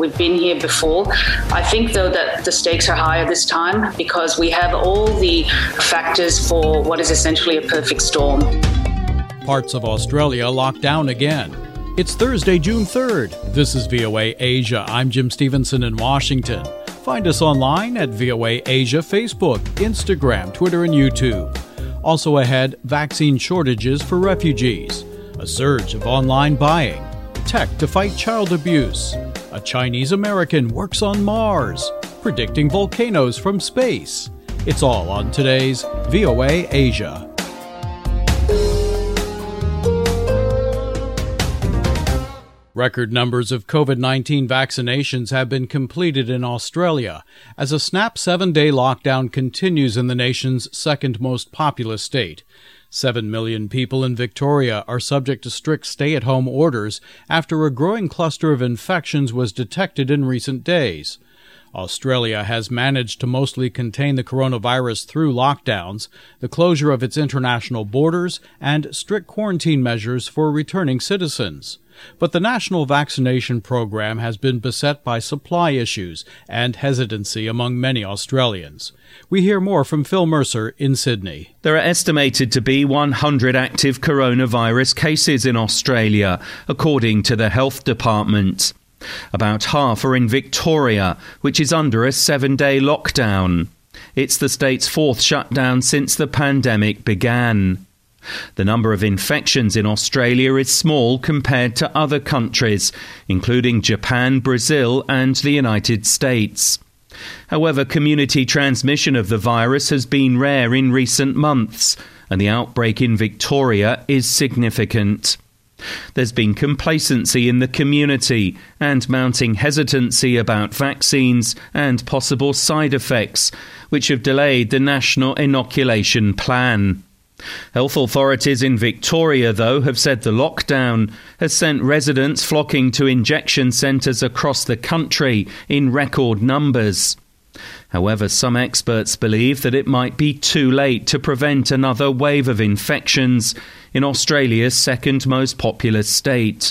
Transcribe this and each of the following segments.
We've been here before. I think, though, that the stakes are higher this time because we have all the factors for what is essentially a perfect storm. Parts of Australia locked down again. It's Thursday, June 3rd. This is VOA Asia. I'm Jim Stevenson in Washington. Find us online at VOA Asia Facebook, Instagram, Twitter, and YouTube. Also ahead, vaccine shortages for refugees, a surge of online buying, tech to fight child abuse, a Chinese American works on Mars, predicting volcanoes from space. It's all on today's VOA Asia. Record numbers of COVID-19 vaccinations have been completed in Australia as a snap 7-day lockdown continues in the nation's second most populous state. 7 million people in Victoria are subject to strict stay-at-home orders after a growing cluster of infections was detected in recent days. Australia has managed to mostly contain the coronavirus through lockdowns, the closure of its international borders, and strict quarantine measures for returning citizens. But the national vaccination program has been beset by supply issues and hesitancy among many Australians. We hear more from Phil Mercer in Sydney. There are estimated to be 100 active coronavirus cases in Australia, according to the Health Department. About half are in Victoria, which is under a 7-day lockdown. It's the state's fourth shutdown since the pandemic began. The number of infections in Australia is small compared to other countries, including Japan, Brazil, and the United States. However, community transmission of the virus has been rare in recent months, and the outbreak in Victoria is significant. There's been complacency in the community and mounting hesitancy about vaccines and possible side effects, which have delayed the national inoculation plan. Health authorities in Victoria, though, have said the lockdown has sent residents flocking to injection centres across the country in record numbers. However, some experts believe that it might be too late to prevent another wave of infections in Australia's second most populous state.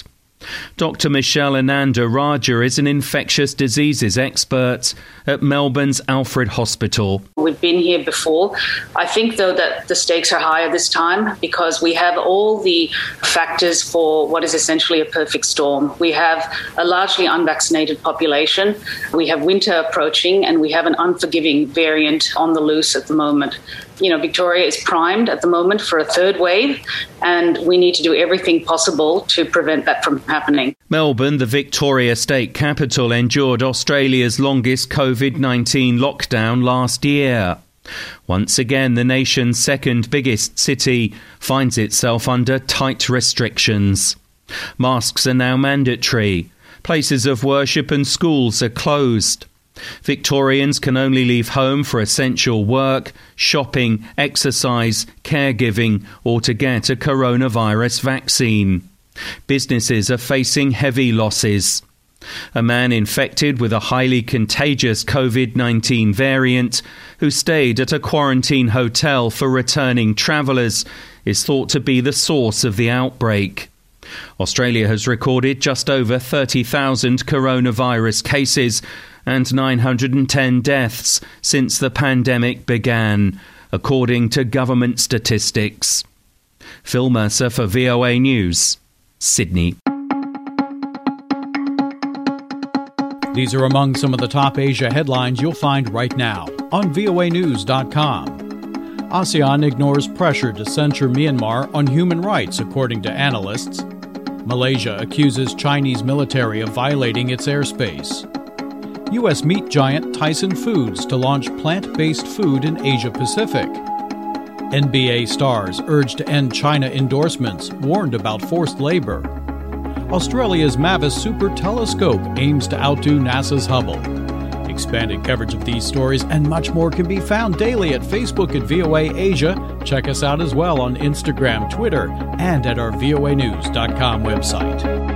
Dr. Michelle Ananda Raja is an infectious diseases expert at Melbourne's Alfred Hospital. We've been here before. I think, though, that the stakes are higher this time because we have all the factors for what is essentially a perfect storm. We have a largely unvaccinated population, we have winter approaching, and we have an unforgiving variant on the loose at the moment. Victoria is primed at the moment for a third wave, and we need to do everything possible to prevent that from happening. Melbourne, the Victoria state capital, endured Australia's longest COVID-19 lockdown last year. Once again, the nation's second biggest city finds itself under tight restrictions. Masks are now mandatory. Places of worship and schools are closed. Victorians can only leave home for essential work, shopping, exercise, caregiving, or to get a coronavirus vaccine. Businesses are facing heavy losses. A man infected with a highly contagious COVID-19 variant who stayed at a quarantine hotel for returning travellers is thought to be the source of the outbreak. Australia has recorded just over 30,000 coronavirus cases and 910 deaths since the pandemic began, according to government statistics. Phil Mercer for VOA News, Sydney. These are among some of the top Asia headlines you'll find right now on voanews.com. ASEAN ignores pressure to censure Myanmar on human rights, according to analysts. Malaysia accuses Chinese military of violating its airspace. U.S. meat giant Tyson Foods to launch plant-based food in Asia-Pacific. NBA stars urged to end China endorsements, warned about forced labor. Australia's Mavis Super Telescope aims to outdo NASA's Hubble. Expanded coverage of these stories and much more can be found daily at Facebook at VOA Asia. Check us out as well on Instagram, Twitter, and at our voanews.com website.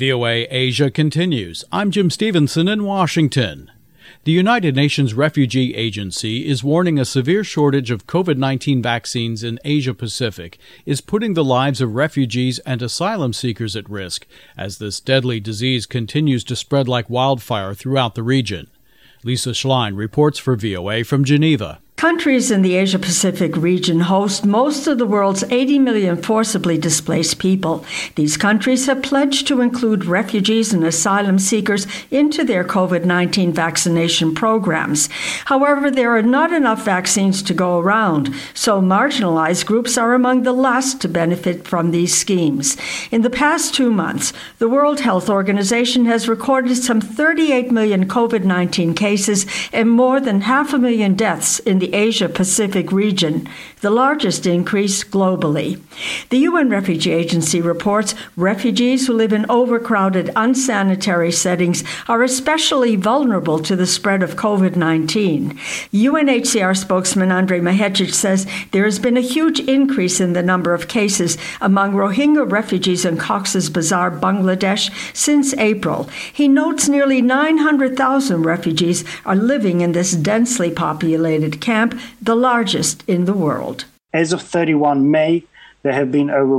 VOA Asia continues. I'm Jim Stevenson in Washington. The United Nations Refugee Agency is warning a severe shortage of COVID-19 vaccines in Asia-Pacific is putting the lives of refugees and asylum seekers at risk as this deadly disease continues to spread like wildfire throughout the region. Lisa Schlein reports for VOA from Geneva. Countries in the Asia-Pacific region host most of the world's 80 million forcibly displaced people. These countries have pledged to include refugees and asylum seekers into their COVID-19 vaccination programs. However, there are not enough vaccines to go around, so marginalized groups are among the last to benefit from these schemes. In the past 2 months, the World Health Organization has recorded some 38 million COVID-19 cases and more than 500,000 deaths in the Asia-Pacific region, the largest increase globally. The UN Refugee Agency reports refugees who live in overcrowded, unsanitary settings are especially vulnerable to the spread of COVID-19. UNHCR spokesman Andrej Mahecic says there has been a huge increase in the number of cases among Rohingya refugees in Cox's Bazar, Bangladesh, since April. He notes nearly 900,000 refugees are living in this densely populated camp, the largest in the world. As of 31 May, there have been over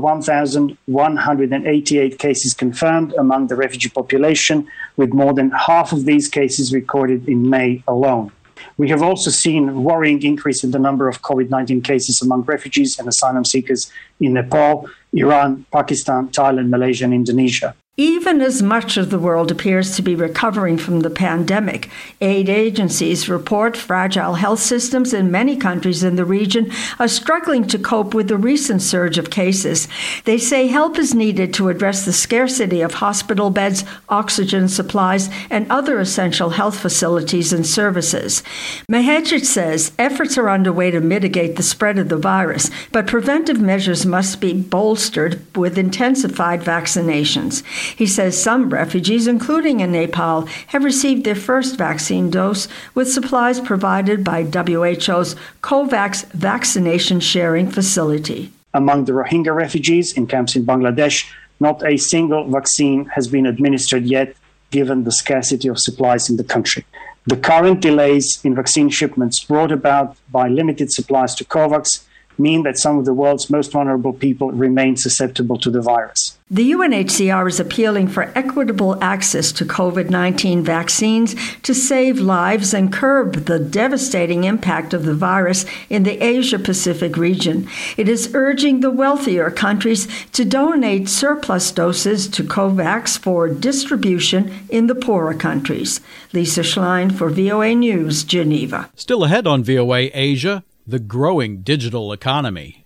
1,188 cases confirmed among the refugee population, with more than half of these cases recorded in May alone. We have also seen a worrying increase in the number of COVID-19 cases among refugees and asylum seekers in Nepal, Iran, Pakistan, Thailand, Malaysia, and Indonesia. Even as much of the world appears to be recovering from the pandemic, aid agencies report fragile health systems in many countries in the region are struggling to cope with the recent surge of cases. They say help is needed to address the scarcity of hospital beds, oxygen supplies, and other essential health facilities and services. Mahecic says efforts are underway to mitigate the spread of the virus, but preventive measures must be bolstered with intensified vaccinations. He says some refugees, including in Nepal, have received their first vaccine dose with supplies provided by WHO's COVAX vaccination sharing facility. Among the Rohingya refugees in camps in Bangladesh, not a single vaccine has been administered yet, given the scarcity of supplies in the country. The current delays in vaccine shipments brought about by limited supplies to COVAX mean that some of the world's most vulnerable people remain susceptible to the virus. The UNHCR is appealing for equitable access to COVID-19 vaccines to save lives and curb the devastating impact of the virus in the Asia-Pacific region. It is urging the wealthier countries to donate surplus doses to COVAX for distribution in the poorer countries. Lisa Schlein for VOA News, Geneva. Still ahead on VOA Asia, the growing digital economy.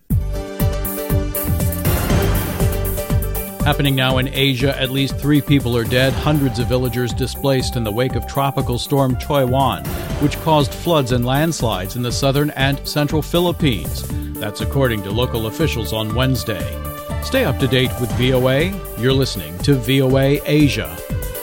Happening now in Asia, at least 3 people are dead, hundreds of villagers displaced in the wake of tropical storm Choi Wan, which caused floods and landslides in the southern and central Philippines. That's according to local officials on Wednesday. Stay up to date with VOA. You're listening to VOA Asia.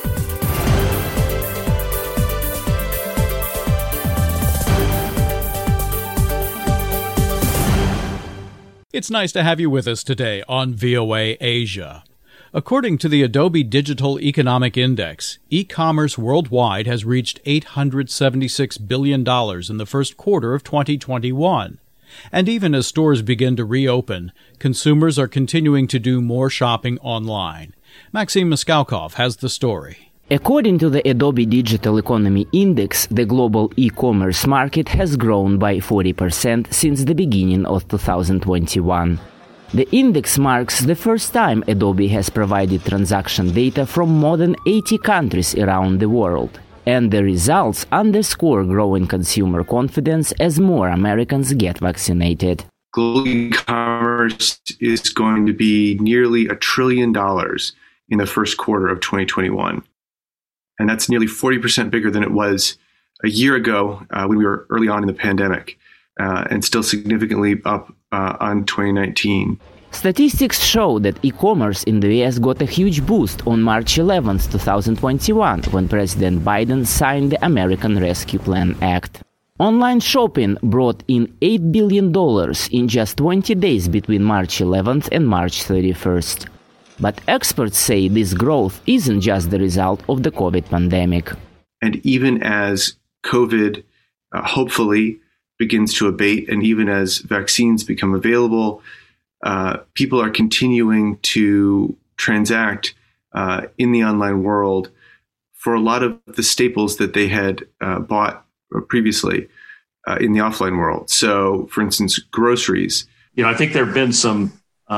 It's nice to have you with us today on VOA Asia. According to the Adobe Digital Economic Index, e-commerce worldwide has reached $876 billion in the first quarter of 2021. And even as stores begin to reopen, consumers are continuing to do more shopping online. Maxim Miskalkov has the story. According to the Adobe Digital Economy Index, the global e-commerce market has grown by 40% since the beginning of 2021. The index marks the first time Adobe has provided transaction data from more than 80 countries around the world. And the results underscore growing consumer confidence as more Americans get vaccinated. Global e-commerce is going to be nearly $1 trillion in the first quarter of 2021. And that's nearly 40% bigger than it was a year ago when we were early on in the pandemic, and still significantly up on 2019. Statistics show that e-commerce in the US got a huge boost on March 11, 2021, when President Biden signed the American Rescue Plan Act. Online shopping brought in $8 billion in just 20 days between March 11th and March 31st. But experts say this growth isn't just the result of the COVID pandemic. And even as COVID hopefully begins to abate, and even as vaccines become available, people are continuing to transact in the online world for a lot of the staples that they had bought previously in the offline world. So, for instance, groceries. I think there have been some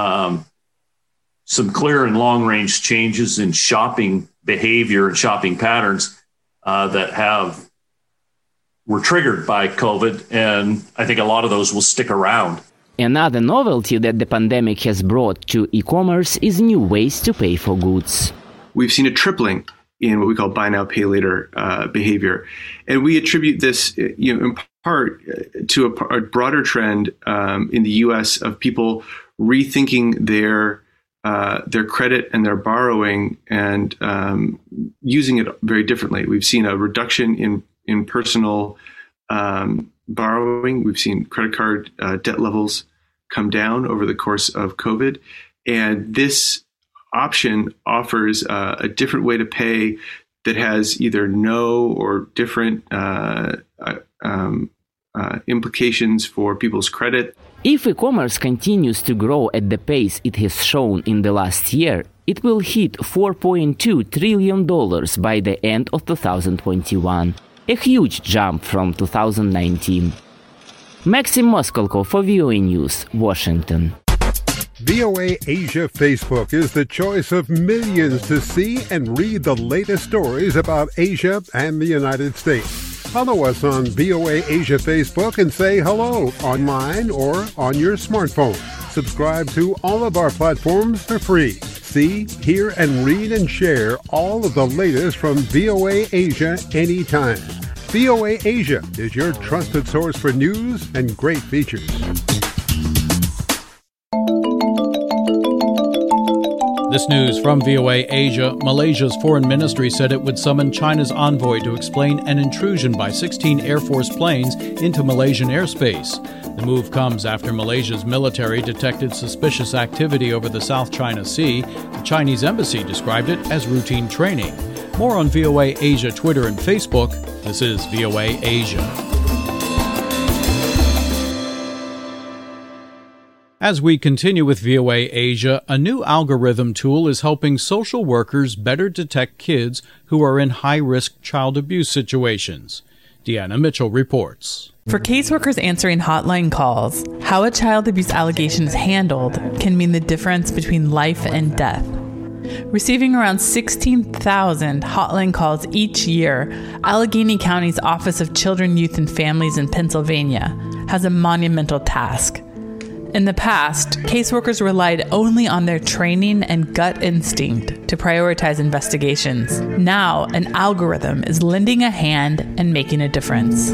clear and long-range changes in shopping behavior and shopping patterns that were triggered by COVID, and I think a lot of those will stick around. Another novelty that the pandemic has brought to e-commerce is new ways to pay for goods. We've seen a tripling in what we call buy now, pay later behavior. And we attribute this, in part to a broader trend in the U.S. of people rethinking their credit and their borrowing and using it very differently. We've seen a reduction in personal borrowing. We've seen credit card debt levels come down over the course of COVID. And this option offers a different way to pay that has either no or different implications for people's credit. If e-commerce continues to grow at the pace it has shown in the last year, it will hit $4.2 trillion by the end of 2021, a huge jump from 2019. Maxim Moskalko for VOA News, Washington. VOA Asia Facebook is the choice of millions to see and read the latest stories about Asia and the United States. Follow us on VOA Asia Facebook and say hello online or on your smartphone. Subscribe to all of our platforms for free. See, hear, and read and share all of the latest from VOA Asia anytime. VOA Asia is your trusted source for news and great features. This news from VOA Asia. Malaysia's foreign ministry said it would summon China's envoy to explain an intrusion by 16 Air Force planes into Malaysian airspace. The move comes after Malaysia's military detected suspicious activity over the South China Sea. The Chinese embassy described it as routine training. More on VOA Asia Twitter and Facebook. This is VOA Asia. As we continue with VOA Asia, a new algorithm tool is helping social workers better detect kids who are in high-risk child abuse situations. Deanna Mitchell reports. For caseworkers answering hotline calls, how a child abuse allegation is handled can mean the difference between life and death. Receiving around 16,000 hotline calls each year, Allegheny County's Office of Children, Youth, and Families in Pennsylvania has a monumental task. In the past, caseworkers relied only on their training and gut instinct to prioritize investigations. Now, an algorithm is lending a hand and making a difference.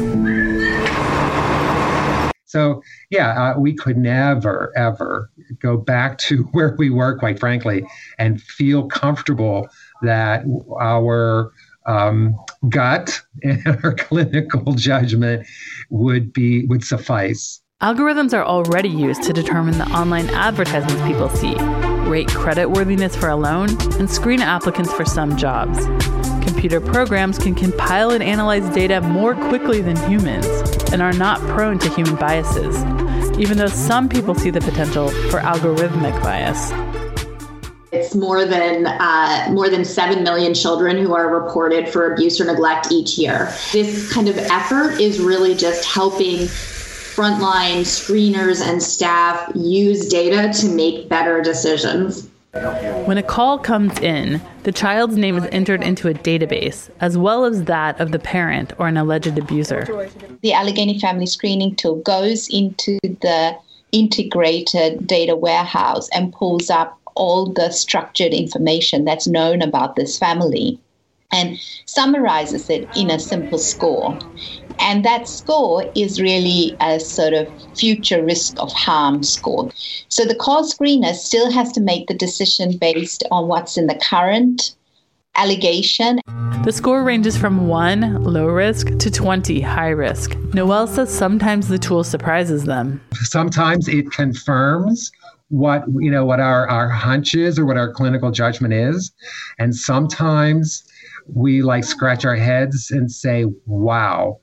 So, we could never, ever go back to where we were, quite frankly, and feel comfortable that our gut and our clinical judgment would suffice. Algorithms are already used to determine the online advertisements people see, rate creditworthiness for a loan, and screen applicants for some jobs. Computer programs can compile and analyze data more quickly than humans and are not prone to human biases, even though some people see the potential for algorithmic bias. It's more than 7 million children who are reported for abuse or neglect each year. This kind of effort is really just helping frontline screeners and staff use data to make better decisions. When a call comes in, the child's name is entered into a database, as well as that of the parent or an alleged abuser. The Allegheny Family Screening Tool goes into the integrated data warehouse and pulls up all the structured information that's known about this family and summarizes it in a simple score. And that score is really a sort of future risk of harm score. So the call screener still has to make the decision based on what's in the current allegation. The score ranges from 1, low risk, to 20, high risk. Noelle says sometimes the tool surprises them. Sometimes it confirms what our hunch is or what our clinical judgment is. And sometimes we scratch our heads and say, wow,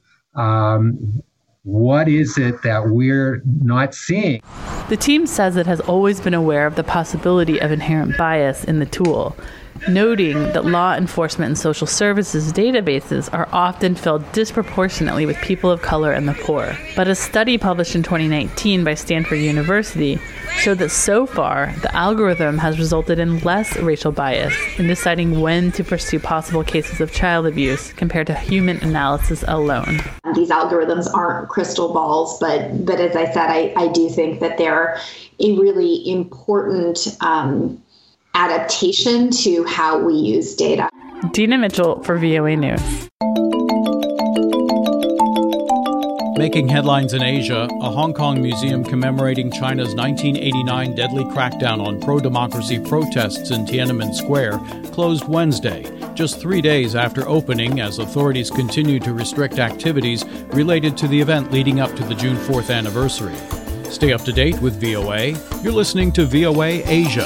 what is it that we're not seeing? The team says it has always been aware of the possibility of inherent bias in the tool, noting that law enforcement and social services databases are often filled disproportionately with people of color and the poor. But a study published in 2019 by Stanford University showed that so far, the algorithm has resulted in less racial bias in deciding when to pursue possible cases of child abuse compared to human analysis alone. These algorithms aren't crystal balls, but as I said, I do think that they're a really important adaptation to how we use data. Dina Mitchell for VOA News. Making headlines in Asia, a Hong Kong museum commemorating China's 1989 deadly crackdown on pro-democracy protests in Tiananmen Square closed Wednesday, just 3 days after opening as authorities continue to restrict activities related to the event leading up to the June 4th anniversary. Stay up to date with VOA. You're listening to VOA Asia.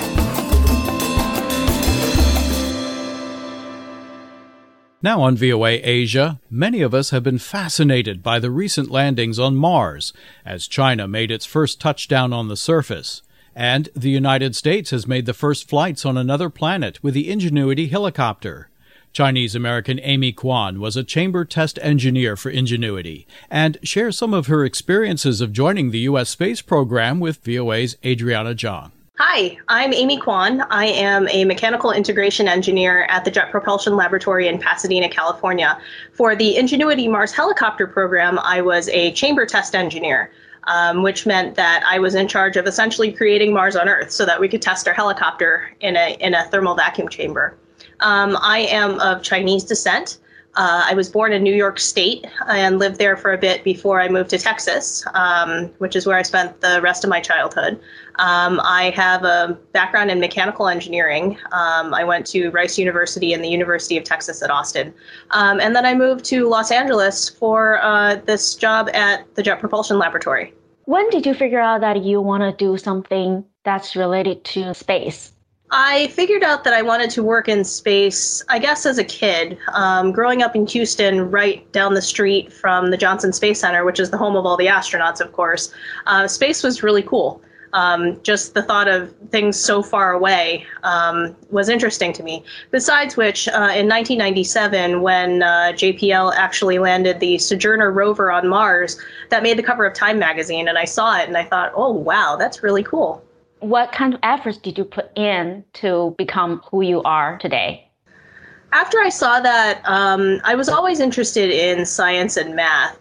Now on VOA Asia, many of us have been fascinated by the recent landings on Mars, as China made its first touchdown on the surface. And the United States has made the first flights on another planet with the Ingenuity helicopter. Chinese-American Amy Kwan was a chamber test engineer for Ingenuity and shares some of her experiences of joining the U.S. space program with VOA's Adriana Zhang. Hi, I'm Amy Kwan. I am a mechanical integration engineer at the Jet Propulsion Laboratory in Pasadena, California. For the Ingenuity Mars helicopter program, I was a chamber test engineer, which meant that I was in charge of essentially creating Mars on Earth so that we could test our helicopter in a thermal vacuum chamber. I am of Chinese descent. I was born in New York State and lived there for a bit before I moved to Texas, which is where I spent the rest of my childhood. I have a background in mechanical engineering. I went to Rice University and the University of Texas at Austin. And then I moved to Los Angeles for this job at the Jet Propulsion Laboratory. When did you figure out that you want to do something that's related to space? I figured out that I wanted to work in space, I guess, as a kid. Growing up in Houston, right down the street from the Johnson Space Center, which is the home of all the astronauts, of course, space was really cool. Just the thought of things so far away was interesting to me. Besides which, in 1997, when JPL actually landed the Sojourner rover on Mars, that made the cover of Time magazine, and I saw it and I thought, oh, wow, that's really cool. What kind of efforts did you put in to become who you are today? After I saw that, I was always interested in science and math.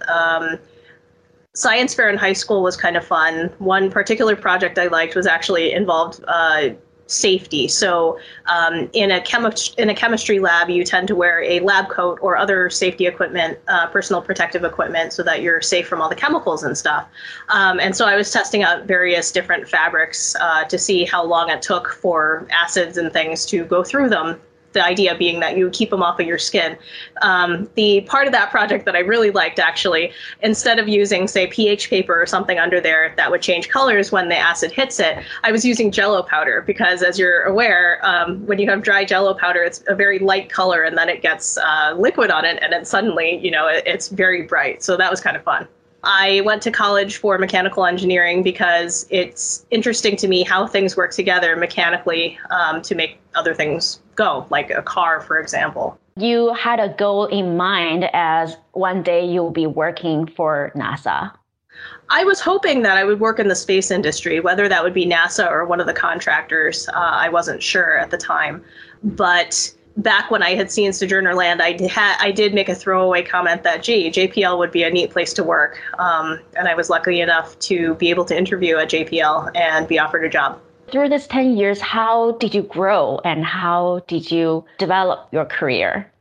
Science fair in high school was kind of fun. One particular project I liked was actually involved safety. So in a chemistry lab, you tend to wear a lab coat or other safety equipment, personal protective equipment, so that you're safe from all the chemicals and stuff. And so I was testing out various different fabrics to see how long it took for acids and things to go through them. The idea being that you keep them off of your skin. The part of that project that I really liked, actually, instead of using, say, pH paper or something under there that would change colors when the acid hits it, I was using Jell-O powder because, as you're aware, when you have dry Jell-O powder, it's a very light color, and then it gets liquid on it, and then suddenly, it's very bright. So that was kind of fun. I went to college for mechanical engineering because it's interesting to me how things work together mechanically to make other things go, like a car, for example. You had a goal in mind as one day you'll be working for NASA. I was hoping that I would work in the space industry, whether that would be NASA or one of the contractors. I wasn't sure at the time. But back when I had seen Sojourner land, I did make a throwaway comment that, gee, JPL would be a neat place to work. And I was lucky enough to be able to interview at JPL and be offered a job. Through this 10 years, how did you grow and how did you develop your career?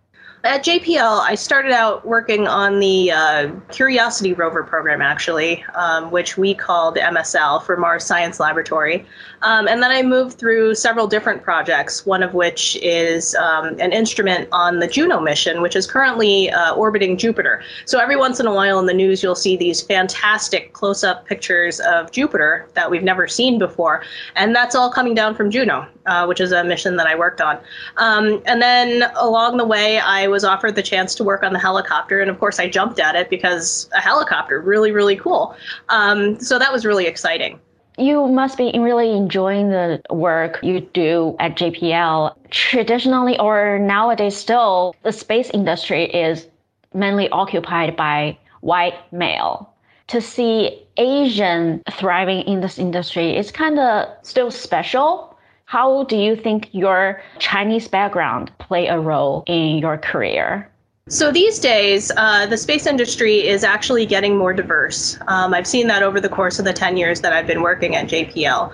At JPL, I started out working on the Curiosity rover program, actually, which we called MSL for Mars Science Laboratory. And then I moved through several different projects, one of which is an instrument on the Juno mission, which is currently orbiting Jupiter. So every once in a while in the news, you'll see these fantastic close-up pictures of Jupiter that we've never seen before. And that's all coming down from Juno, which is a mission that I worked on. And then along the way, I was offered the chance to work on the helicopter. And of course, I jumped at it because a helicopter, really, really cool. So that was really exciting. You must be really enjoying the work you do at JPL. Traditionally, or nowadays still, the space industry is mainly occupied by white male. To see Asian thriving in this industry is kind of still special. How do you think your Chinese background play a role in your career? So these days, the space industry is actually getting more diverse. I've seen that over the course of the 10 years that I've been working at JPL.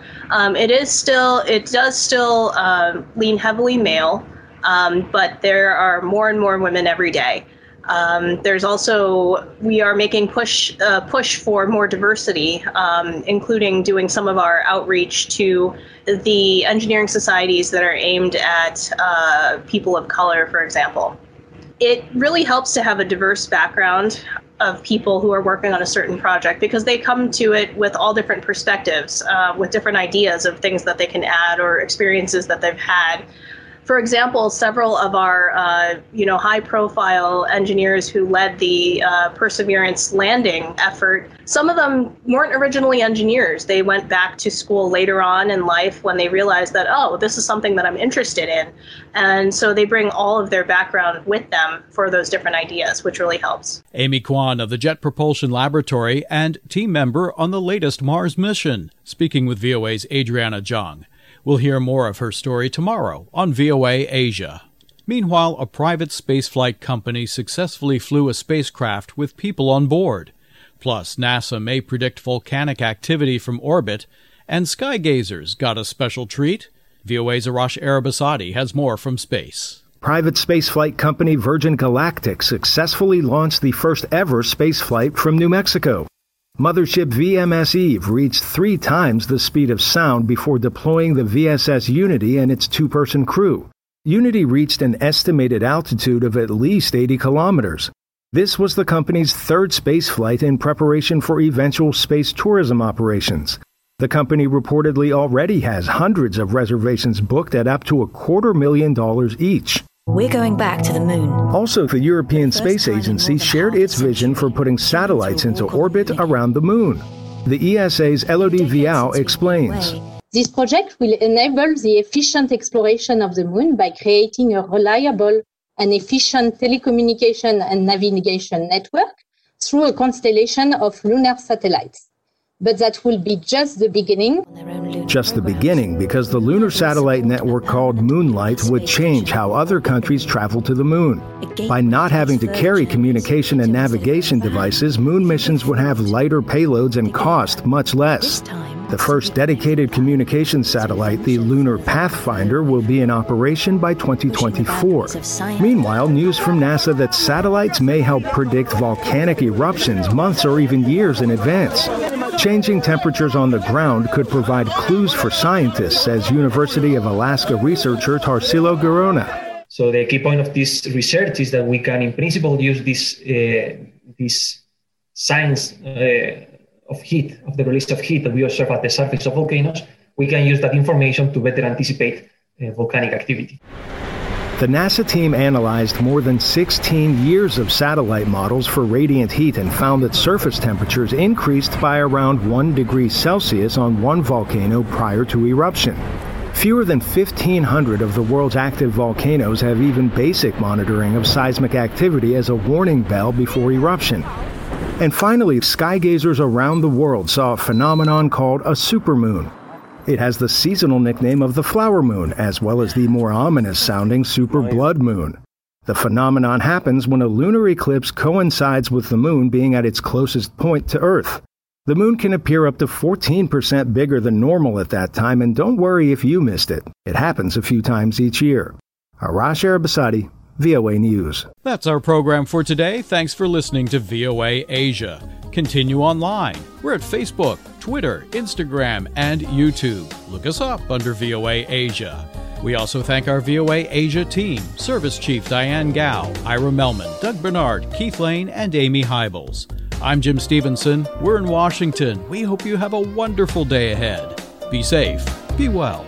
It does still lean heavily male, but there are more and more women every day. There's also, we are making push for more diversity, including doing some of our outreach to the engineering societies that are aimed at people of color, for example. It really helps to have a diverse background of people who are working on a certain project because they come to it with all different perspectives, with different ideas of things that they can add or experiences that they've had. For example, several of our, high-profile engineers who led the Perseverance landing effort, some of them weren't originally engineers. They went back to school later on in life when they realized that, oh, this is something that I'm interested in. And so they bring all of their background with them for those different ideas, which really helps. Amy Kwan of the Jet Propulsion Laboratory and team member on the latest Mars mission, speaking with VOA's Adriana Zhang. We'll hear more of her story tomorrow on VOA Asia. Meanwhile, a private spaceflight company successfully flew a spacecraft with people on board. Plus, NASA may predict volcanic activity from orbit, and skygazers got a special treat. VOA's Arash Arabasadi has more from space. Private spaceflight company Virgin Galactic successfully launched the first ever spaceflight from New Mexico. Mothership VMS Eve reached 3 times the speed of sound before deploying the VSS Unity and its 2-person crew. Unity reached an estimated altitude of at least 80 kilometers. This was the company's 3rd spaceflight in preparation for eventual space tourism operations. The company reportedly already has hundreds of reservations booked at up to $250,000 each. We're going back to the moon. Also, the European Space Agency shared its vision for putting satellites into orbit around the moon. The ESA's Elodie Viau explains. This project will enable the efficient exploration of the moon by creating a reliable and efficient telecommunication and navigation network through a constellation of lunar satellites. But that will be just the beginning. Just the beginning, because the lunar satellite network called Moonlight would change how other countries travel to the moon. By not having to carry communication and navigation devices, moon missions would have lighter payloads and cost much less. The first dedicated communication satellite, the Lunar Pathfinder, will be in operation by 2024. Meanwhile, news from NASA that satellites may help predict volcanic eruptions months or even years in advance. Changing temperatures on the ground could provide clues for scientists, says University of Alaska researcher Tarsilo Garona. So the key point of this research is that we can, in principle, use this science of heat, of the release of heat that we observe at the surface of volcanoes. We can use that information to better anticipate volcanic activity. The NASA team analyzed more than 16 years of satellite models for radiant heat and found that surface temperatures increased by around 1 degree Celsius on one volcano prior to eruption. Fewer than 1,500 of the world's active volcanoes have even basic monitoring of seismic activity as a warning bell before eruption. And finally, skygazers around the world saw a phenomenon called a supermoon. It has the seasonal nickname of the flower moon, as well as the more ominous-sounding super blood moon. The phenomenon happens when a lunar eclipse coincides with the moon being at its closest point to Earth. The moon can appear up to 14% bigger than normal at that time, and don't worry if you missed it. It happens a few times each year. Arash Arabasadi, VOA News. That's our program for today. Thanks for listening to VOA Asia. Continue online. We're at Facebook, Twitter, Instagram, and YouTube. Look us up under VOA Asia. We also thank our VOA Asia team, Service Chief Diane Gao, Ira Melman, Doug Bernard, Keith Lane, and Amy Hybels. I'm Jim Stevenson. We're in Washington. We hope you have a wonderful day ahead. Be safe. Be well.